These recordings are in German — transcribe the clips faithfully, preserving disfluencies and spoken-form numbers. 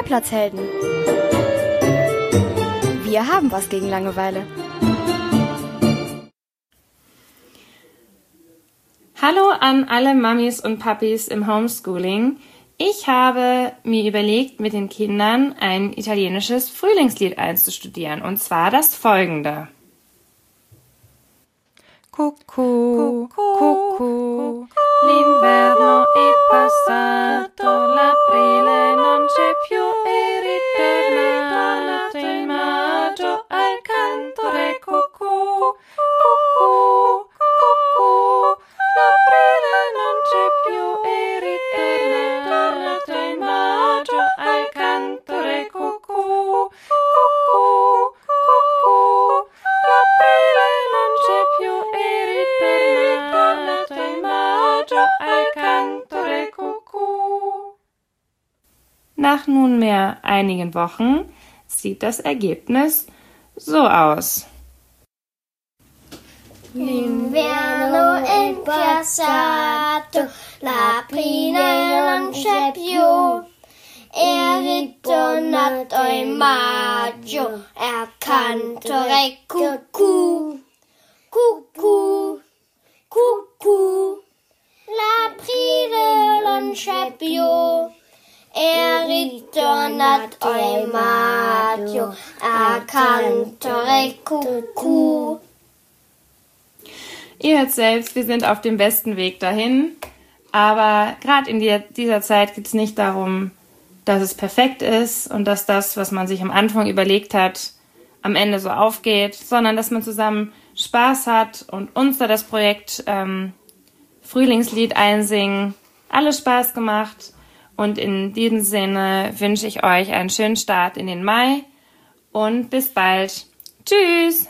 Spielplatzhelden. Wir haben was gegen Langeweile. Hallo an alle Mamis und Papis im Homeschooling. Ich habe mir überlegt, mit den Kindern ein italienisches Frühlingslied einzustudieren, und zwar das folgende. Cucù, cucù, l'inverno è passato, l'aprile non c'è più e ritornato in maggio al cantore cucù, cucù, cucù, l'aprile non c'è più e ritornato in maggio al cantore cucù, cucù, cucù, l'aprile non c'è più e ritornato in maggio al cantore cucù. Nach nunmehr einigen Wochen sieht das Ergebnis so aus. L'inverno è passato, l'aprile non c'è più, è ritornato in maggio, al cantore cucù, cucù, cucù, l'aprile non c'è più, è ritornato in maggio, al cantore cucù. Ihr hört selbst, wir sind auf dem besten Weg dahin, aber gerade in die, dieser Zeit geht es nicht darum, dass es perfekt ist und dass das, was man sich am Anfang überlegt hat, am Ende so aufgeht, sondern dass man zusammen Spaß hat und uns da das Projekt ähm, Frühlingslied einsingen alles Spaß gemacht, und in diesem Sinne wünsche ich euch einen schönen Start in den Mai und bis bald. Tschüss!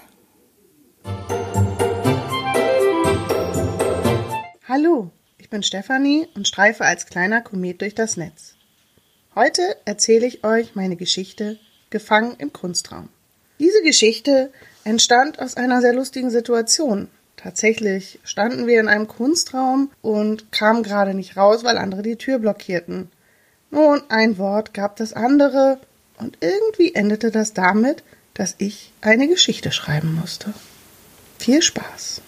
Hallo, ich bin Stefanie und streife als kleiner Komet durch das Netz. Heute erzähle ich euch meine Geschichte Gefangen im Kunstraum. Diese Geschichte entstand aus einer sehr lustigen Situation. Tatsächlich standen wir in einem Kunstraum und kamen gerade nicht raus, weil andere die Tür blockierten. Nun, ein Wort gab das andere und irgendwie endete das damit, dass ich eine Geschichte schreiben musste. Viel Spaß!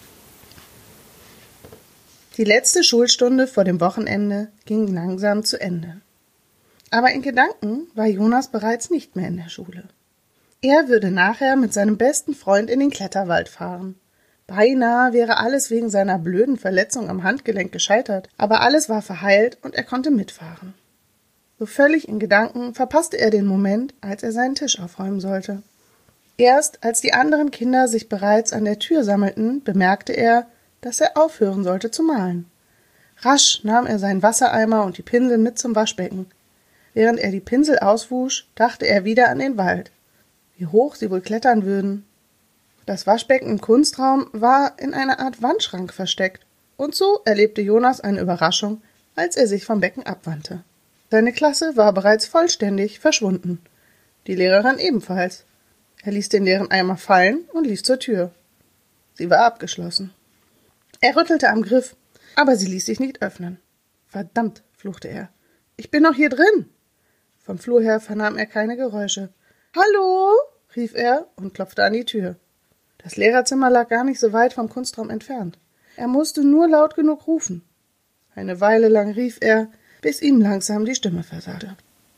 Die letzte Schulstunde vor dem Wochenende ging langsam zu Ende. Aber in Gedanken war Jonas bereits nicht mehr in der Schule. Er würde nachher mit seinem besten Freund in den Kletterwald fahren. Beinahe wäre alles wegen seiner blöden Verletzung am Handgelenk gescheitert, aber alles war verheilt und er konnte mitfahren. So völlig in Gedanken verpasste er den Moment, als er seinen Tisch aufräumen sollte. Erst als die anderen Kinder sich bereits an der Tür sammelten, bemerkte er, dass er aufhören sollte zu malen. Rasch nahm er seinen Wassereimer und die Pinsel mit zum Waschbecken. Während er die Pinsel auswusch, dachte er wieder an den Wald. Wie hoch sie wohl klettern würden. Das Waschbecken im Kunstraum war in einer Art Wandschrank versteckt, und so erlebte Jonas eine Überraschung, als er sich vom Becken abwandte. Seine Klasse war bereits vollständig verschwunden. Die Lehrerin ebenfalls. Er ließ den leeren Eimer fallen und lief zur Tür. Sie war abgeschlossen. Er rüttelte am Griff, aber sie ließ sich nicht öffnen. »Verdammt«, fluchte er, »ich bin noch hier drin!« Vom Flur her vernahm er keine Geräusche. »Hallo«, rief er und klopfte an die Tür. Das Lehrerzimmer lag gar nicht so weit vom Kunstraum entfernt. Er musste nur laut genug rufen. Eine Weile lang rief er, bis ihm langsam die Stimme versagte.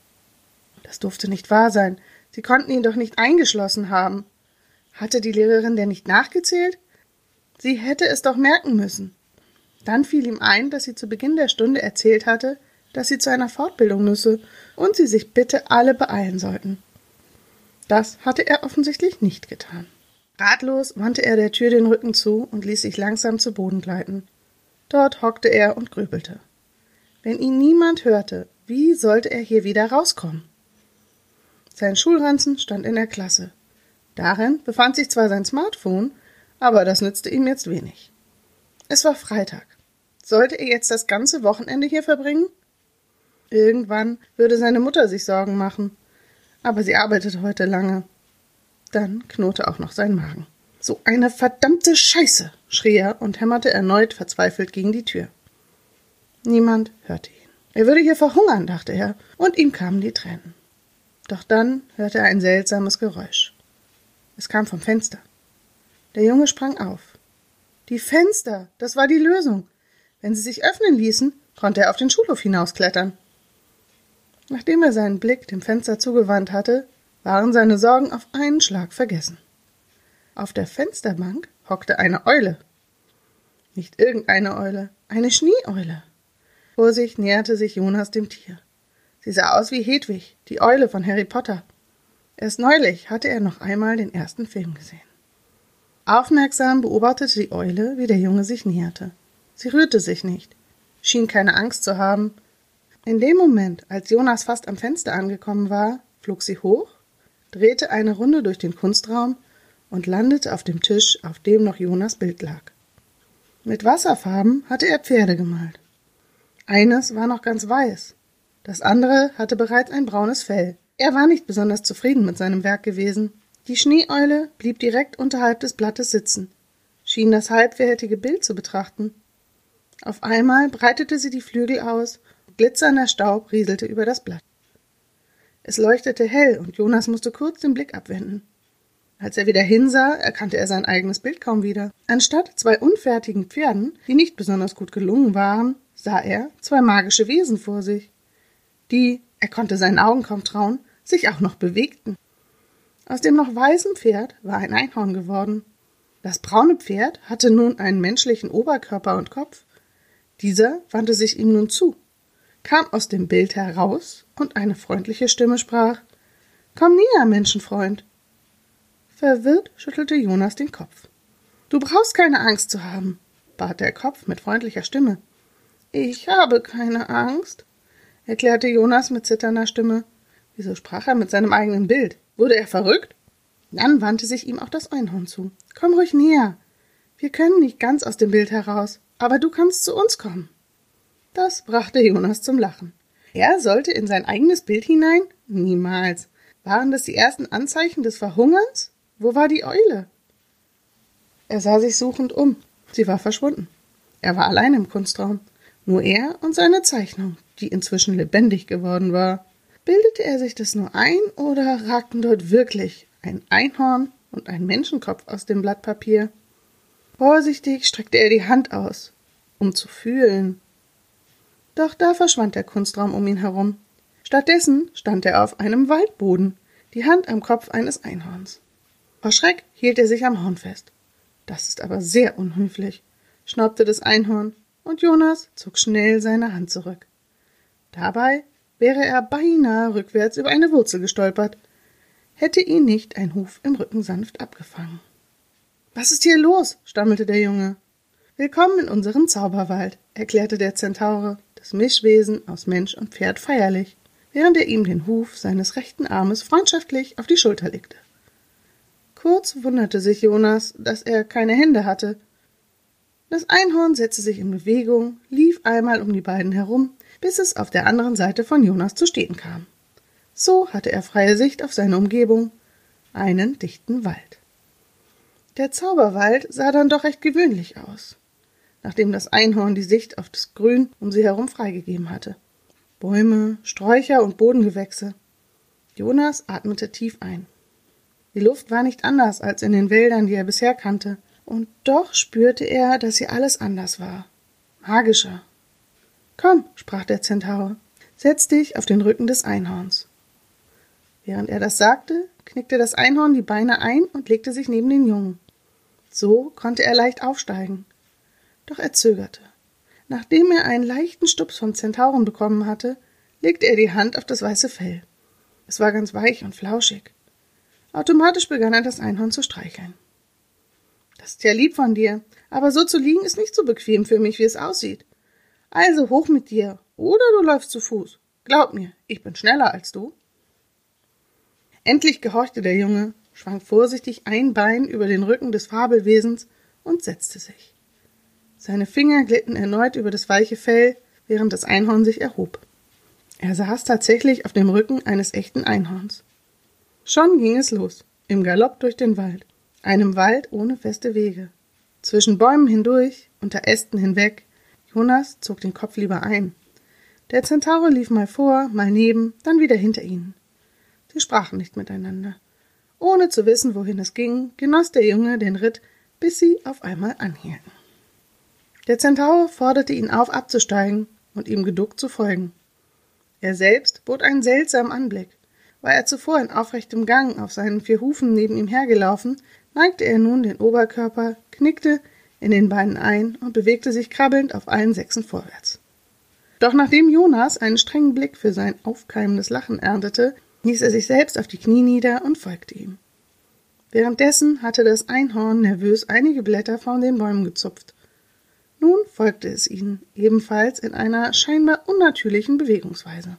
Das durfte nicht wahr sein. Sie konnten ihn doch nicht eingeschlossen haben. Hatte die Lehrerin denn nicht nachgezählt? Sie hätte es doch merken müssen. Dann fiel ihm ein, dass sie zu Beginn der Stunde erzählt hatte, dass sie zu einer Fortbildung müsse und sie sich bitte alle beeilen sollten. Das hatte er offensichtlich nicht getan. Ratlos wandte er der Tür den Rücken zu und ließ sich langsam zu Boden gleiten. Dort hockte er und grübelte. Wenn ihn niemand hörte, wie sollte er hier wieder rauskommen? Sein Schulranzen stand in der Klasse. Darin befand sich zwar sein Smartphone, aber das nützte ihm jetzt wenig. Es war Freitag. Sollte er jetzt das ganze Wochenende hier verbringen? Irgendwann würde seine Mutter sich Sorgen machen, aber sie arbeitete heute lange. Dann knurrte auch noch sein Magen. »So eine verdammte Scheiße«, schrie er und hämmerte erneut verzweifelt gegen die Tür. Niemand hörte ihn. Er würde hier verhungern, dachte er, und ihm kamen die Tränen. Doch dann hörte er ein seltsames Geräusch. Es kam vom Fenster. Der Junge sprang auf. Die Fenster, das war die Lösung. Wenn sie sich öffnen ließen, konnte er auf den Schulhof hinausklettern. Nachdem er seinen Blick dem Fenster zugewandt hatte, waren seine Sorgen auf einen Schlag vergessen. Auf der Fensterbank hockte eine Eule. Nicht irgendeine Eule, eine Schneeeule. Vorsichtig näherte sich Jonas dem Tier. Sie sah aus wie Hedwig, die Eule von Harry Potter. Erst neulich hatte er noch einmal den ersten Film gesehen. Aufmerksam beobachtete die Eule, wie der Junge sich näherte. Sie rührte sich nicht, schien keine Angst zu haben. In dem Moment, als Jonas fast am Fenster angekommen war, flog sie hoch, drehte eine Runde durch den Kunstraum und landete auf dem Tisch, auf dem noch Jonas Bild lag. Mit Wasserfarben hatte er Pferde gemalt. Eines war noch ganz weiß, das andere hatte bereits ein braunes Fell. Er war nicht besonders zufrieden mit seinem Werk gewesen. Die Schneeeule blieb direkt unterhalb des Blattes sitzen, schien das halbfertige Bild zu betrachten. Auf einmal breitete sie die Flügel aus und glitzernder Staub rieselte über das Blatt. Es leuchtete hell und Jonas musste kurz den Blick abwenden. Als er wieder hinsah, erkannte er sein eigenes Bild kaum wieder. Anstatt zwei unfertigen Pferden, die nicht besonders gut gelungen waren, sah er zwei magische Wesen vor sich, die, er konnte seinen Augen kaum trauen, sich auch noch bewegten. Aus dem noch weißen Pferd war ein Einhorn geworden. Das braune Pferd hatte nun einen menschlichen Oberkörper und Kopf. Dieser wandte sich ihm nun zu, kam aus dem Bild heraus und eine freundliche Stimme sprach: »Komm näher, Menschenfreund!« Verwirrt schüttelte Jonas den Kopf. »Du brauchst keine Angst zu haben«, bat der Kopf mit freundlicher Stimme. »Ich habe keine Angst«, erklärte Jonas mit zitternder Stimme. Wieso sprach er mit seinem eigenen Bild? Wurde er verrückt? Dann wandte sich ihm auch das Einhorn zu. »Komm ruhig näher. Wir können nicht ganz aus dem Bild heraus, aber du kannst zu uns kommen.« Das brachte Jonas zum Lachen. Er sollte in sein eigenes Bild hinein? Niemals. Waren das die ersten Anzeichen des Verhungerns? Wo war die Eule? Er sah sich suchend um. Sie war verschwunden. Er war allein im Kunstraum. Nur er und seine Zeichnung, die inzwischen lebendig geworden war. Bildete er sich das nur ein oder ragten dort wirklich ein Einhorn und ein Menschenkopf aus dem Blatt Papier? Vorsichtig streckte er die Hand aus, um zu fühlen. Doch da verschwand der Kunstraum um ihn herum. Stattdessen stand er auf einem Waldboden, die Hand am Kopf eines Einhorns. Vor Schreck hielt er sich am Horn fest. Das ist aber sehr unhöflich, schnaubte das Einhorn, und Jonas zog schnell seine Hand zurück. Dabei wäre er beinahe rückwärts über eine Wurzel gestolpert, hätte ihn nicht ein Huf im Rücken sanft abgefangen. »Was ist hier los?« stammelte der Junge. »Willkommen in unserem Zauberwald«, erklärte der Zentaure, das Mischwesen aus Mensch und Pferd, feierlich, während er ihm den Huf seines rechten Armes freundschaftlich auf die Schulter legte. Kurz wunderte sich Jonas, dass er keine Hände hatte. Das Einhorn setzte sich in Bewegung, lief einmal um die beiden herum, bis es auf der anderen Seite von Jonas zu stehen kam. So hatte er freie Sicht auf seine Umgebung, einen dichten Wald. Der Zauberwald sah dann doch recht gewöhnlich aus, nachdem das Einhorn die Sicht auf das Grün um sie herum freigegeben hatte. Bäume, Sträucher und Bodengewächse. Jonas atmete tief ein. Die Luft war nicht anders als in den Wäldern, die er bisher kannte, und doch spürte er, dass hier alles anders war. Magischer. »Komm«, sprach der Zentaur, »setz dich auf den Rücken des Einhorns.« Während er das sagte, knickte das Einhorn die Beine ein und legte sich neben den Jungen. So konnte er leicht aufsteigen. Doch er zögerte. Nachdem er einen leichten Stups vom Zentauren bekommen hatte, legte er die Hand auf das weiße Fell. Es war ganz weich und flauschig. Automatisch begann er, das Einhorn zu streicheln. »Das ist ja lieb von dir, aber so zu liegen ist nicht so bequem für mich, wie es aussieht. Also hoch mit dir, oder du läufst zu Fuß. Glaub mir, ich bin schneller als du.« Endlich gehorchte der Junge, schwang vorsichtig ein Bein über den Rücken des Fabelwesens und setzte sich. Seine Finger glitten erneut über das weiche Fell, während das Einhorn sich erhob. Er saß tatsächlich auf dem Rücken eines echten Einhorns. Schon ging es los, im Galopp durch den Wald, einem Wald ohne feste Wege. Zwischen Bäumen hindurch, unter Ästen hinweg. Jonas zog den Kopf lieber ein. Der Zentaur lief mal vor, mal neben, dann wieder hinter ihnen. Sie sprachen nicht miteinander. Ohne zu wissen, wohin es ging, genoss der Junge den Ritt, bis sie auf einmal anhielten. Der Zentaur forderte ihn auf, abzusteigen und ihm geduckt zu folgen. Er selbst bot einen seltsamen Anblick. War er zuvor in aufrechtem Gang auf seinen vier Hufen neben ihm hergelaufen, neigte er nun den Oberkörper, knickte in den Beinen ein und bewegte sich krabbelnd auf allen Sechsen vorwärts. Doch nachdem Jonas einen strengen Blick für sein aufkeimendes Lachen erntete, ließ er sich selbst auf die Knie nieder und folgte ihm. Währenddessen hatte das Einhorn nervös einige Blätter von den Bäumen gezupft. Nun folgte es ihnen, ebenfalls in einer scheinbar unnatürlichen Bewegungsweise.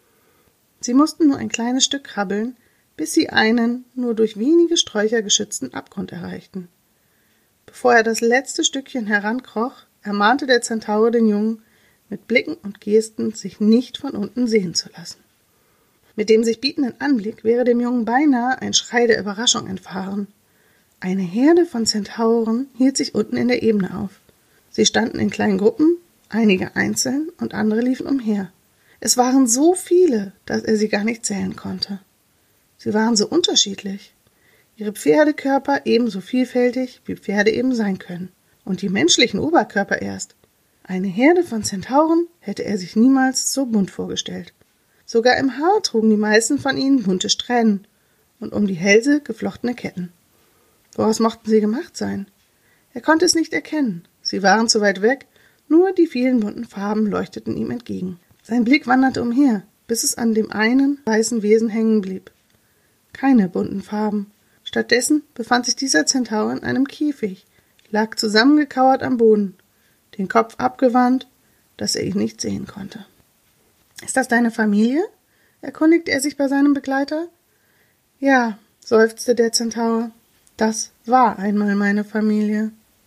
Sie mussten nur ein kleines Stück krabbeln, bis sie einen nur durch wenige Sträucher geschützten Abgrund erreichten. Bevor er das letzte Stückchen herankroch, ermahnte der Zentaur den Jungen, mit Blicken und Gesten sich nicht von unten sehen zu lassen. Mit dem sich bietenden Anblick wäre dem Jungen beinahe ein Schrei der Überraschung entfahren. Eine Herde von Zentauren hielt sich unten in der Ebene auf. Sie standen in kleinen Gruppen, einige einzeln und andere liefen umher. Es waren so viele, dass er sie gar nicht zählen konnte. Sie waren so unterschiedlich. Ihre Pferdekörper ebenso vielfältig, wie Pferde eben sein können. Und die menschlichen Oberkörper erst. Eine Herde von Zentauren hätte er sich niemals so bunt vorgestellt. Sogar im Haar trugen die meisten von ihnen bunte Strähnen und um die Hälse geflochtene Ketten. Woraus mochten sie gemacht sein? Er konnte es nicht erkennen. Sie waren zu weit weg, nur die vielen bunten Farben leuchteten ihm entgegen. Sein Blick wanderte umher, bis es an dem einen weißen Wesen hängen blieb. Keine bunten Farben. Stattdessen befand sich dieser Zentaur in einem Käfig, lag zusammengekauert am Boden, den Kopf abgewandt, dass er ihn nicht sehen konnte. »Ist das deine Familie?« erkundigte er sich bei seinem Begleiter. »Ja«, seufzte der Zentaur, »das war einmal meine Familie.«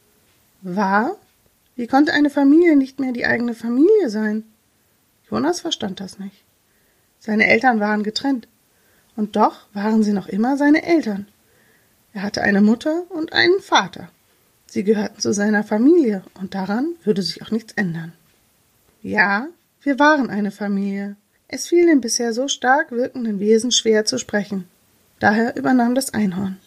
»War? Wie konnte eine Familie nicht mehr die eigene Familie sein?« Jonas verstand das nicht. Seine Eltern waren getrennt, und doch waren sie noch immer seine Eltern. Er hatte eine Mutter und einen Vater. Sie gehörten zu seiner Familie, und daran würde sich auch nichts ändern. Ja, wir waren eine Familie. Es fiel dem bisher so stark wirkenden Wesen schwer zu sprechen. Daher übernahm das Einhorn.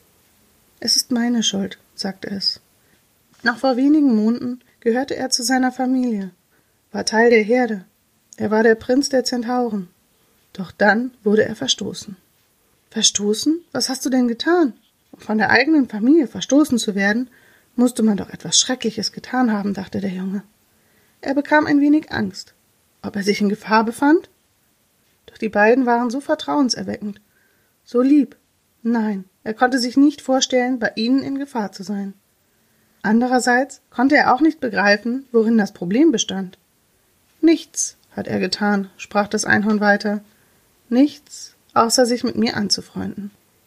»Es ist meine Schuld«, sagte es. Noch vor wenigen Monaten gehörte er zu seiner Familie, war Teil der Herde. Er war der Prinz der Zentauren. Doch dann wurde er verstoßen. »Verstoßen? Was hast du denn getan?« Um von der eigenen Familie verstoßen zu werden, musste man doch etwas Schreckliches getan haben, dachte der Junge. Er bekam ein wenig Angst. Ob er sich in Gefahr befand? Doch die beiden waren so vertrauenserweckend, so lieb. Nein, er konnte sich nicht vorstellen, bei ihnen in Gefahr zu sein. Andererseits konnte er auch nicht begreifen, worin das Problem bestand. »Nichts hat er getan«, sprach das Einhorn weiter. »Nichts, außer sich mit mir anzufreunden.«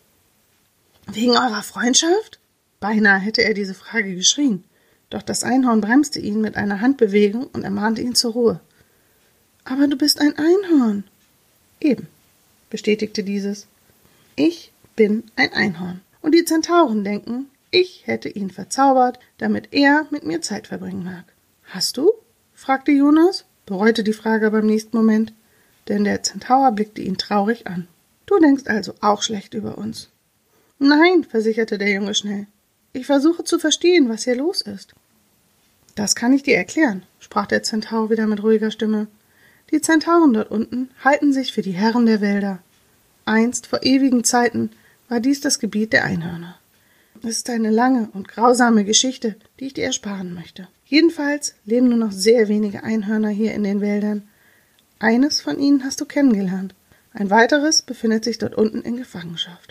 »Wegen eurer Freundschaft?« Beinahe hätte er diese Frage geschrien, doch das Einhorn bremste ihn mit einer Handbewegung und ermahnte ihn zur Ruhe. »Aber du bist ein Einhorn.« »Eben«, bestätigte dieses. »Ich bin ein Einhorn, und die Zentauren denken, ich hätte ihn verzaubert, damit er mit mir Zeit verbringen mag.« »Hast du?« fragte Jonas, bereute die Frage beim nächsten Moment, denn der Zentaur blickte ihn traurig an. »Du denkst also auch schlecht über uns?« »Nein«, versicherte der Junge schnell. »Ich versuche zu verstehen, was hier los ist.« »Das kann ich dir erklären«, sprach der Zentaur wieder mit ruhiger Stimme. »Die Zentauren dort unten halten sich für die Herren der Wälder. Einst, vor ewigen Zeiten, war dies das Gebiet der Einhörner. Es ist eine lange und grausame Geschichte, die ich dir ersparen möchte. Jedenfalls leben nur noch sehr wenige Einhörner hier in den Wäldern. Eines von ihnen hast du kennengelernt. Ein weiteres befindet sich dort unten in Gefangenschaft.«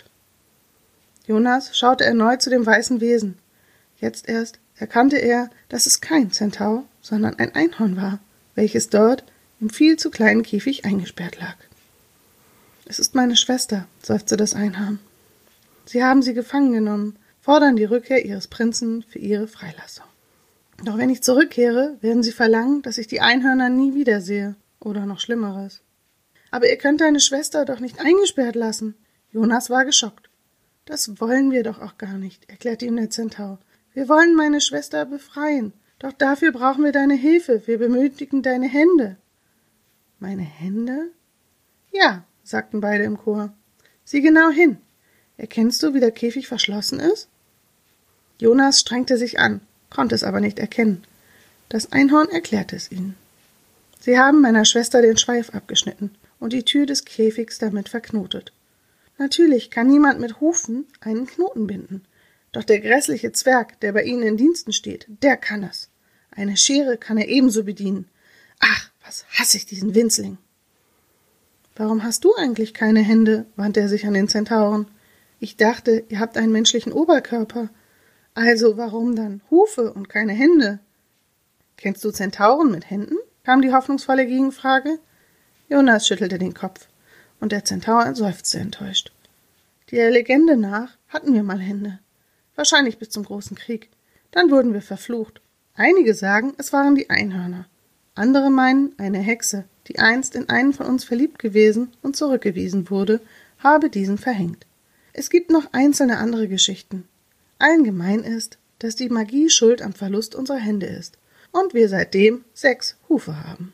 Jonas schaute erneut zu dem weißen Wesen. Jetzt erst erkannte er, dass es kein Zentaur, sondern ein Einhorn war, welches dort im viel zu kleinen Käfig eingesperrt lag. »Es ist meine Schwester«, seufzte das Einhorn. »Sie haben sie gefangen genommen, fordern die Rückkehr ihres Prinzen für ihre Freilassung. Doch wenn ich zurückkehre, werden sie verlangen, dass ich die Einhörner nie wiedersehe, oder noch Schlimmeres.« »Aber ihr könnt deine Schwester doch nicht eingesperrt lassen.« Jonas war geschockt. »Das wollen wir doch auch gar nicht«, erklärte ihm der Zentaur. »Wir wollen meine Schwester befreien. Doch dafür brauchen wir deine Hilfe. Wir benötigen deine Hände.« »Meine Hände?« »Ja«, sagten beide im Chor. Sieh genau hin. Erkennst du, wie der Käfig verschlossen ist? Jonas strengte sich an, konnte es aber nicht erkennen. Das Einhorn erklärte es ihnen. Sie haben meiner Schwester den Schweif abgeschnitten und die Tür des Käfigs damit verknotet. Natürlich kann niemand mit Hufen einen Knoten binden, doch der grässliche Zwerg, der bei ihnen in Diensten steht, der kann es. Eine Schere kann er ebenso bedienen. Ach, was hasse ich diesen Winzling. Warum hast du eigentlich keine Hände? Wandte er sich an den Zentauren. Ich dachte, ihr habt einen menschlichen Oberkörper. Also warum dann Hufe und keine Hände? Kennst du Zentauren mit Händen? Kam die hoffnungsvolle Gegenfrage. Jonas schüttelte den Kopf, und der Zentaur seufzte enttäuscht. Der Legende nach hatten wir mal Hände. Wahrscheinlich bis zum großen Krieg. Dann wurden wir verflucht. Einige sagen, es waren die Einhörner. Andere meinen, eine Hexe, die einst in einen von uns verliebt gewesen und zurückgewiesen wurde, habe diesen verhängt. Es gibt noch einzelne andere Geschichten. Allen gemein ist, dass die Magie schuld am Verlust unserer Hände ist und wir seitdem sechs Hufe haben.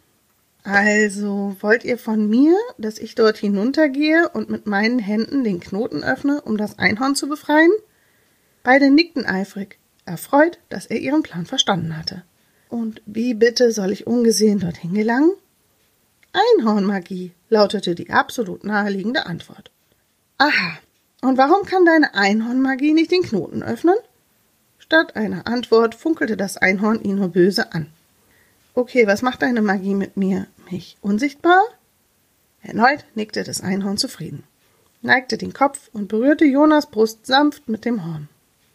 Also, wollt ihr von mir, dass ich dort hinuntergehe und mit meinen Händen den Knoten öffne, um das Einhorn zu befreien? Beide nickten eifrig, erfreut, dass er ihren Plan verstanden hatte. Und wie bitte soll ich ungesehen dorthin gelangen? Einhornmagie, lautete die absolut naheliegende Antwort. Aha, und warum kann deine Einhornmagie nicht den Knoten öffnen? Statt einer Antwort funkelte das Einhorn ihn nur böse an. Okay, was macht deine Magie mit mir? Mich unsichtbar? Erneut nickte das Einhorn zufrieden, neigte den Kopf und berührte Jonas Brust sanft mit dem Horn.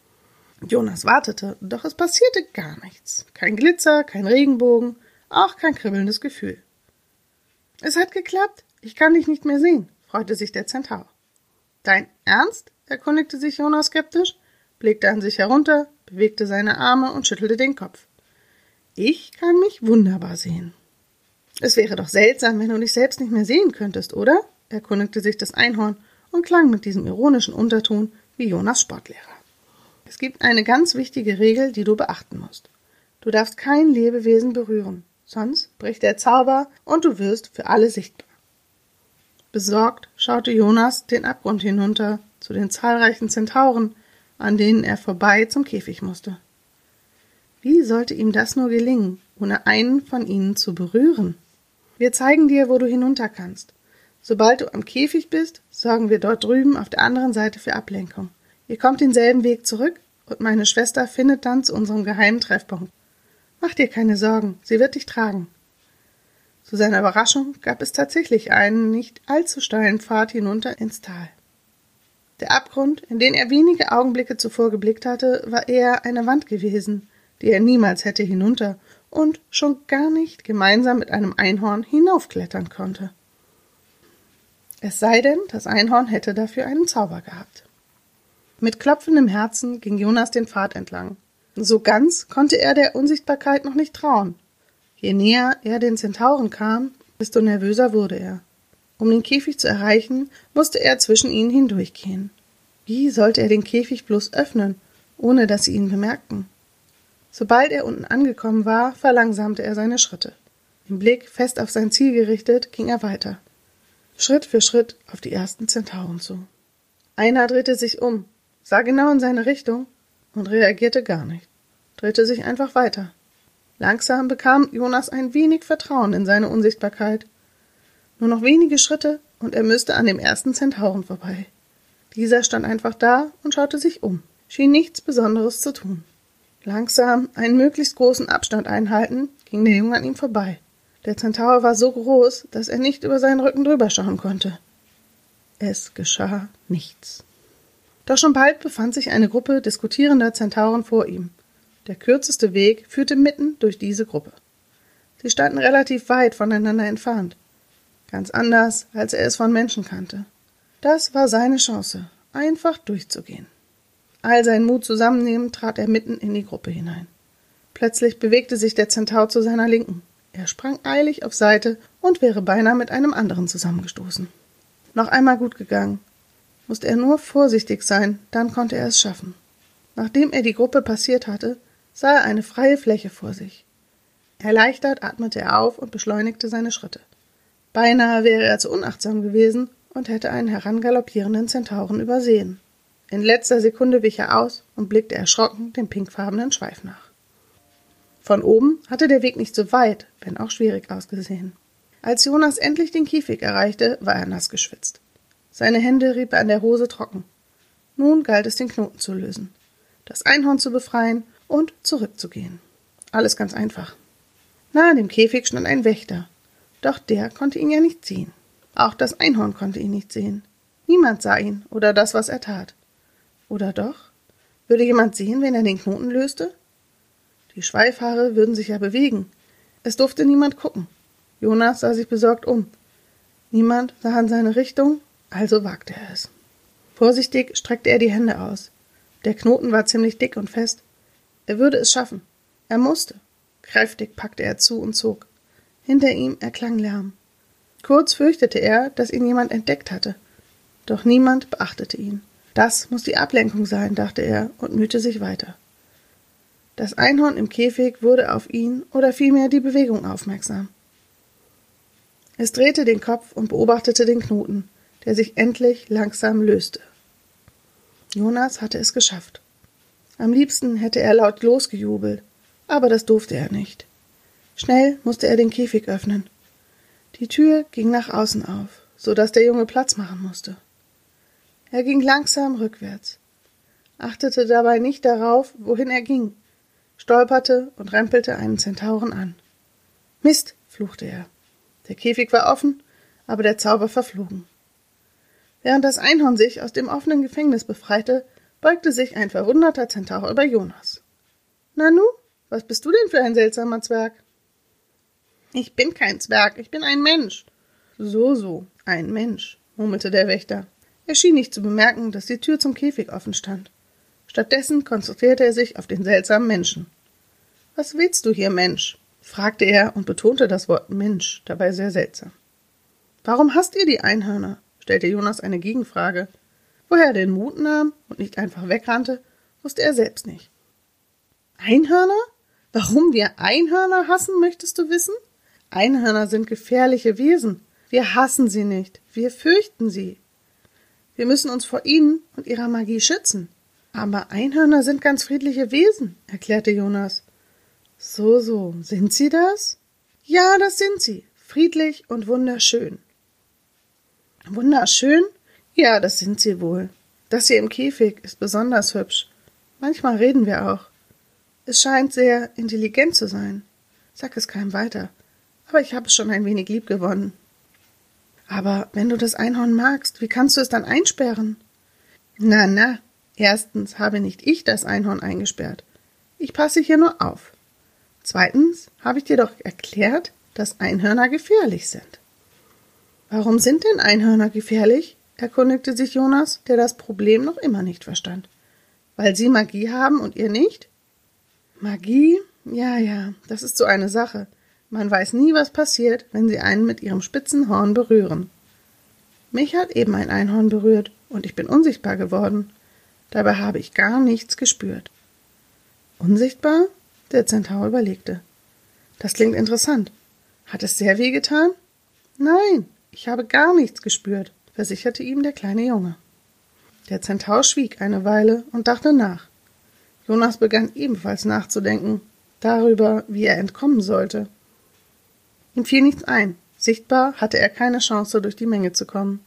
Jonas wartete, doch es passierte gar nichts. Kein Glitzer, kein Regenbogen, auch kein kribbelndes Gefühl. Es hat geklappt, ich kann dich nicht mehr sehen, freute sich der Zentaur. Dein Ernst? Erkundigte sich Jonas skeptisch, blickte an sich herunter, bewegte seine Arme und schüttelte den Kopf. Ich kann mich wunderbar sehen. Es wäre doch seltsam, wenn du dich selbst nicht mehr sehen könntest, oder? Erkundigte sich das Einhorn und klang mit diesem ironischen Unterton wie Jonas Sportlehrer. Es gibt eine ganz wichtige Regel, die du beachten musst. Du darfst kein Lebewesen berühren, sonst bricht der Zauber und du wirst für alle sichtbar. Besorgt schaute Jonas den Abgrund hinunter zu den zahlreichen Zentauren, an denen er vorbei zum Käfig musste. Wie sollte ihm das nur gelingen, ohne einen von ihnen zu berühren? Wir zeigen dir, wo du hinunter kannst. Sobald du am Käfig bist, sorgen wir dort drüben auf der anderen Seite für Ablenkung. Ihr kommt denselben Weg zurück und meine Schwester findet dann zu unserem geheimen Treffpunkt. Mach dir keine Sorgen, sie wird dich tragen. Zu seiner Überraschung gab es tatsächlich einen nicht allzu steilen Pfad hinunter ins Tal. Der Abgrund, in den er wenige Augenblicke zuvor geblickt hatte, war eher eine Wand gewesen, die er niemals hätte hinunter und schon gar nicht gemeinsam mit einem Einhorn hinaufklettern konnte. Es sei denn, das Einhorn hätte dafür einen Zauber gehabt. Mit klopfendem Herzen ging Jonas den Pfad entlang. So ganz konnte er der Unsichtbarkeit noch nicht trauen. Je näher er den Zentauren kam, desto nervöser wurde er. Um den Käfig zu erreichen, musste er zwischen ihnen hindurchgehen. Wie sollte er den Käfig bloß öffnen, ohne dass sie ihn bemerkten? Sobald er unten angekommen war, verlangsamte er seine Schritte. Den Blick fest auf sein Ziel gerichtet, ging er weiter. Schritt für Schritt auf die ersten Zentauren zu. Einer drehte sich um, sah genau in seine Richtung und reagierte gar nicht, drehte sich einfach weiter. Langsam bekam Jonas ein wenig Vertrauen in seine Unsichtbarkeit. Nur noch wenige Schritte und er müsste an dem ersten Zentauren vorbei. Dieser stand einfach da und schaute sich um, schien nichts Besonderes zu tun. Langsam, einen möglichst großen Abstand einhalten, ging der Junge an ihm vorbei. Der Zentaur war so groß, dass er nicht über seinen Rücken drüber schauen konnte. Es geschah nichts. Doch schon bald befand sich eine Gruppe diskutierender Zentauren vor ihm. Der kürzeste Weg führte mitten durch diese Gruppe. Sie standen relativ weit voneinander entfernt. Ganz anders, als er es von Menschen kannte. Das war seine Chance, einfach durchzugehen. All seinen Mut zusammennehmend trat er mitten in die Gruppe hinein. Plötzlich bewegte sich der Zentaur zu seiner Linken. Er sprang eilig auf Seite und wäre beinahe mit einem anderen zusammengestoßen. Noch einmal gut gegangen. Musste er nur vorsichtig sein, dann konnte er es schaffen. Nachdem er die Gruppe passiert hatte, sah er eine freie Fläche vor sich. Erleichtert atmete er auf und beschleunigte seine Schritte. Beinahe wäre er zu unachtsam gewesen und hätte einen herangaloppierenden Zentauren übersehen. In letzter Sekunde wich er aus und blickte erschrocken dem pinkfarbenen Schweif nach. Von oben hatte der Weg nicht so weit, wenn auch schwierig ausgesehen. Als Jonas endlich den Käfig erreichte, war er nass geschwitzt. Seine Hände rieb er an der Hose trocken. Nun galt es, den Knoten zu lösen, das Einhorn zu befreien und zurückzugehen. Alles ganz einfach. Nahe dem Käfig stand ein Wächter, doch der konnte ihn ja nicht sehen. Auch das Einhorn konnte ihn nicht sehen. Niemand sah ihn oder das, was er tat. Oder doch? Würde jemand sehen, wenn er den Knoten löste? Die Schweifhaare würden sich ja bewegen. Es durfte niemand gucken. Jonas sah sich besorgt um. Niemand sah in seine Richtung, also wagte er es. Vorsichtig streckte er die Hände aus. Der Knoten war ziemlich dick und fest. Er würde es schaffen. Er musste. Kräftig packte er zu und zog. Hinter ihm erklang Lärm. Kurz fürchtete er, dass ihn jemand entdeckt hatte. Doch niemand beachtete ihn. Das muss die Ablenkung sein, dachte er und mühte sich weiter. Das Einhorn im Käfig wurde auf ihn oder vielmehr die Bewegung aufmerksam. Es drehte den Kopf und beobachtete den Knoten, der sich endlich langsam löste. Jonas hatte es geschafft. Am liebsten hätte er laut losgejubelt, aber das durfte er nicht. Schnell musste er den Käfig öffnen. Die Tür ging nach außen auf, so dass der Junge Platz machen musste. Er ging langsam rückwärts, achtete dabei nicht darauf, wohin er ging, stolperte und rempelte einen Zentauren an. »Mist«, fluchte er. Der Käfig war offen, aber der Zauber verflogen. Während das Einhorn sich aus dem offenen Gefängnis befreite, beugte sich ein verwunderter Zentaur über Jonas. »Nanu, was bist du denn für ein seltsamer Zwerg?« »Ich bin kein Zwerg, ich bin ein Mensch.« »So, so, ein Mensch«, murmelte der Wächter. Er schien nicht zu bemerken, dass die Tür zum Käfig offen stand. Stattdessen konzentrierte er sich auf den seltsamen Menschen. »Was willst du hier, Mensch?« fragte er und betonte das Wort Mensch, dabei sehr seltsam. »Warum hasst ihr die Einhörner?« stellte Jonas eine Gegenfrage. Woher er den Mut nahm und nicht einfach wegrannte, wusste er selbst nicht. »Einhörner? Warum wir Einhörner hassen, möchtest du wissen? Einhörner sind gefährliche Wesen. Wir hassen sie nicht, wir fürchten sie. Wir müssen uns vor ihnen und ihrer Magie schützen. Aber Einhörner sind ganz friedliche Wesen«, erklärte Jonas. »So, so, sind sie das?« »Ja, das sind sie, friedlich und wunderschön.« »Wunderschön? Ja, das sind sie wohl. Das hier im Käfig ist besonders hübsch. Manchmal reden wir auch. Es scheint sehr intelligent zu sein. Sag es keinem weiter, aber ich habe es schon ein wenig lieb gewonnen.« »Aber wenn du das Einhorn magst, wie kannst du es dann einsperren?« »Na, na, erstens habe nicht ich das Einhorn eingesperrt. Ich passe hier nur auf. Zweitens habe ich dir doch erklärt, dass Einhörner gefährlich sind.« »Warum sind denn Einhörner gefährlich?« erkundigte sich Jonas, der das Problem noch immer nicht verstand. »Weil sie Magie haben und ihr nicht?« »Magie? Ja, ja, das ist so eine Sache. Man weiß nie, was passiert, wenn sie einen mit ihrem spitzen Horn berühren. Mich hat eben ein Einhorn berührt und ich bin unsichtbar geworden. Dabei habe ich gar nichts gespürt.« »Unsichtbar?« Der Zentaur überlegte. »Das klingt interessant. Hat es sehr weh getan?« »Nein, ich habe gar nichts gespürt«, versicherte ihm der kleine Junge. Der Zentaur schwieg eine Weile und dachte nach. Jonas begann ebenfalls nachzudenken, darüber, wie er entkommen sollte. Ihm fiel nichts ein. Sichtbar hatte er keine Chance, durch die Menge zu kommen.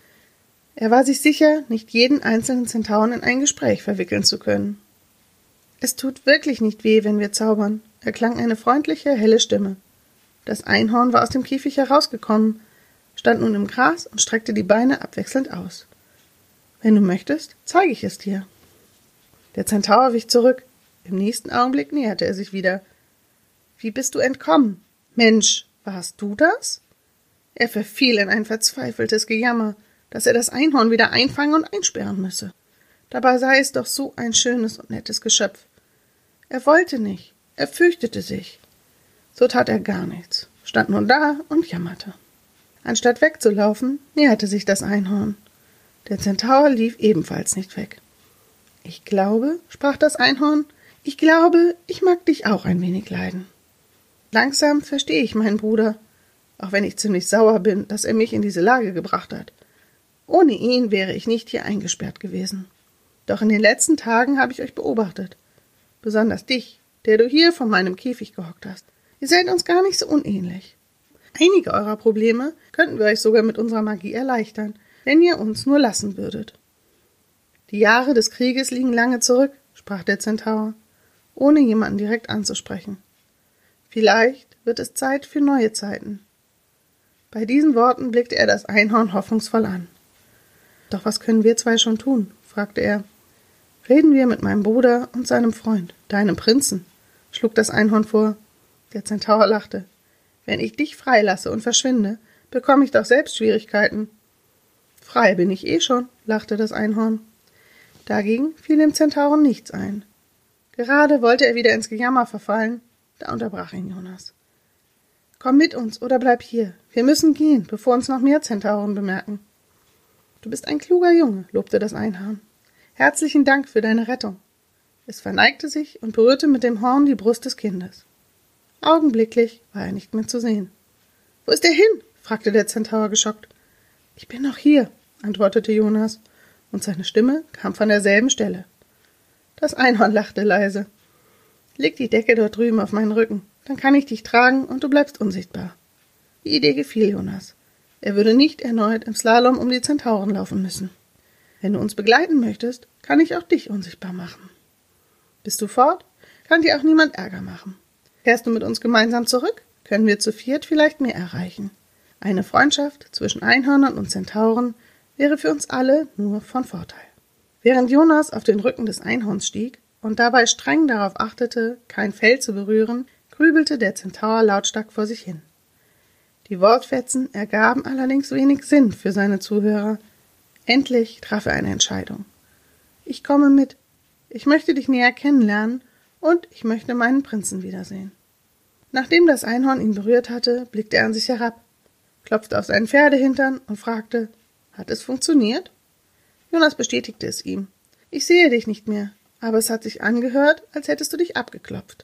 Er war sich sicher, nicht jeden einzelnen Zentauren in ein Gespräch verwickeln zu können. »Es tut wirklich nicht weh, wenn wir zaubern«, erklang eine freundliche, helle Stimme. Das Einhorn war aus dem Käfig herausgekommen, stand nun im Gras und streckte die Beine abwechselnd aus. »Wenn du möchtest, zeige ich es dir.« Der Zentaur wich zurück. Im nächsten Augenblick näherte er sich wieder. »Wie bist du entkommen? Mensch, warst du das?« Er verfiel in ein verzweifeltes Gejammer, dass er das Einhorn wieder einfangen und einsperren müsse. Dabei sei es doch so ein schönes und nettes Geschöpf. Er wollte nicht, er fürchtete sich. So tat er gar nichts, stand nun da und jammerte. Anstatt wegzulaufen, näherte sich das Einhorn. Der Zentaur lief ebenfalls nicht weg. »Ich glaube«, sprach das Einhorn, »ich glaube, ich mag dich auch ein wenig leiden. Langsam verstehe ich meinen Bruder, auch wenn ich ziemlich sauer bin, dass er mich in diese Lage gebracht hat. Ohne ihn wäre ich nicht hier eingesperrt gewesen. Doch in den letzten Tagen habe ich euch beobachtet. Besonders dich, der du hier vor meinem Käfig gehockt hast. Ihr seid uns gar nicht so unähnlich. Einige eurer Probleme könnten wir euch sogar mit unserer Magie erleichtern, wenn ihr uns nur lassen würdet. Die Jahre des Krieges liegen lange zurück, sprach der Zentaur, ohne jemanden direkt anzusprechen. Vielleicht wird es Zeit für neue Zeiten. Bei diesen Worten blickte er das Einhorn hoffnungsvoll an. Doch was können wir zwei schon tun? Fragte er. Reden wir mit meinem Bruder und seinem Freund, deinem Prinzen, schlug das Einhorn vor. Der Zentaur lachte. Wenn ich dich freilasse und verschwinde, bekomme ich doch selbst Schwierigkeiten. Frei bin ich eh schon, lachte das Einhorn. Dagegen fiel dem Zentauren nichts ein. Gerade wollte er wieder ins Gejammer verfallen, da unterbrach ihn Jonas. Komm mit uns oder bleib hier. Wir müssen gehen, bevor uns noch mehr Zentauren bemerken. Du bist ein kluger Junge, lobte das Einhorn. Herzlichen Dank für deine Rettung. Es verneigte sich und berührte mit dem Horn die Brust des Kindes. Augenblicklich war er nicht mehr zu sehen. Wo ist er hin? Fragte der Zentaur geschockt. Ich bin noch hier, antwortete Jonas, und seine Stimme kam von derselben Stelle. Das Einhorn lachte leise. Leg die Decke dort drüben auf meinen Rücken, dann kann ich dich tragen und du bleibst unsichtbar. Die Idee gefiel Jonas. Er würde nicht erneut im Slalom um die Zentauren laufen müssen. Wenn du uns begleiten möchtest, kann ich auch dich unsichtbar machen. Bist du fort, kann dir auch niemand Ärger machen. Kehrst du mit uns gemeinsam zurück, können wir zu viert vielleicht mehr erreichen. Eine Freundschaft zwischen Einhörnern und Zentauren wäre für uns alle nur von Vorteil. Während Jonas auf den Rücken des Einhorns stieg und dabei streng darauf achtete, kein Fell zu berühren, grübelte der Zentaur lautstark vor sich hin. Die Wortfetzen ergaben allerdings wenig Sinn für seine Zuhörer. Endlich traf er eine Entscheidung. Ich komme mit. Ich möchte dich näher kennenlernen und ich möchte meinen Prinzen wiedersehen. Nachdem das Einhorn ihn berührt hatte, blickte er an sich herab, klopfte auf seinen Pferdehintern und fragte, hat es funktioniert? Jonas bestätigte es ihm. Ich sehe dich nicht mehr, aber es hat sich angehört, als hättest du dich abgeklopft.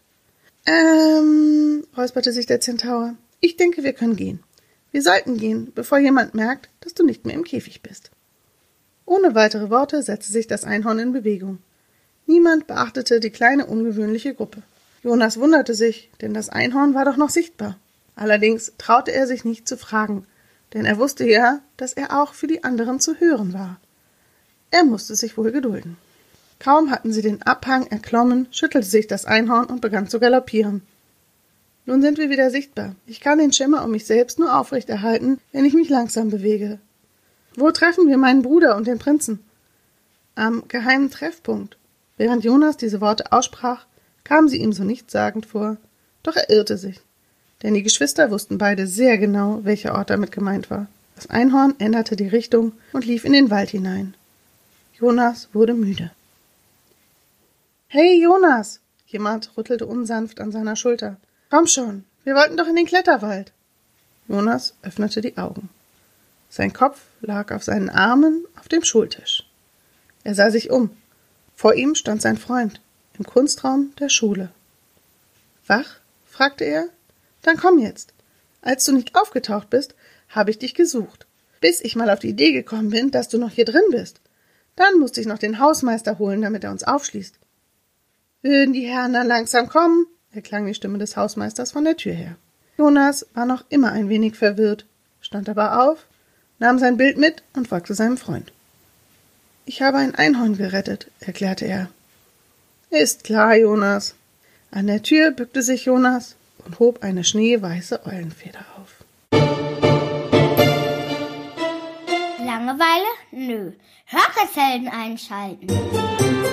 Ähm, räusperte sich der Zentaur. Ich denke, wir können gehen. Wir sollten gehen, bevor jemand merkt, dass du nicht mehr im Käfig bist. Ohne weitere Worte setzte sich das Einhorn in Bewegung. Niemand beachtete die kleine, ungewöhnliche Gruppe. Jonas wunderte sich, denn das Einhorn war doch noch sichtbar. Allerdings traute er sich nicht zu fragen, denn er wusste ja, dass er auch für die anderen zu hören war. Er musste sich wohl gedulden. Kaum hatten sie den Abhang erklommen, schüttelte sich das Einhorn und begann zu galoppieren. Nun sind wir wieder sichtbar. Ich kann den Schimmer um mich selbst nur aufrechterhalten, wenn ich mich langsam bewege. Wo treffen wir meinen Bruder und den Prinzen? Am geheimen Treffpunkt. Während Jonas diese Worte aussprach, kamen sie ihm so nichtssagend vor, doch er irrte sich. Denn die Geschwister wussten beide sehr genau, welcher Ort damit gemeint war. Das Einhorn änderte die Richtung und lief in den Wald hinein. Jonas wurde müde. »Hey, Jonas!« Jemand rüttelte unsanft an seiner Schulter. »Komm schon, wir wollten doch in den Kletterwald!« Jonas öffnete die Augen. Sein Kopf lag auf seinen Armen auf dem Schultisch. Er sah sich um. Vor ihm stand sein Freund, im Kunstraum der Schule. »Wach?« fragte er. »Dann komm jetzt. Als du nicht aufgetaucht bist, habe ich dich gesucht, bis ich mal auf die Idee gekommen bin, dass du noch hier drin bist. Dann musste ich noch den Hausmeister holen, damit er uns aufschließt.« »Würden die Herren dann langsam kommen?« erklang die Stimme des Hausmeisters von der Tür her. Jonas war noch immer ein wenig verwirrt, stand aber auf, nahm sein Bild mit und folgte seinem Freund. »Ich habe ein Einhorn gerettet«, erklärte er. »Ist klar, Jonas.« An der Tür bückte sich Jonas und hob eine schneeweiße Eulenfeder auf. Langeweile? Nö. Hörgesellen einschalten.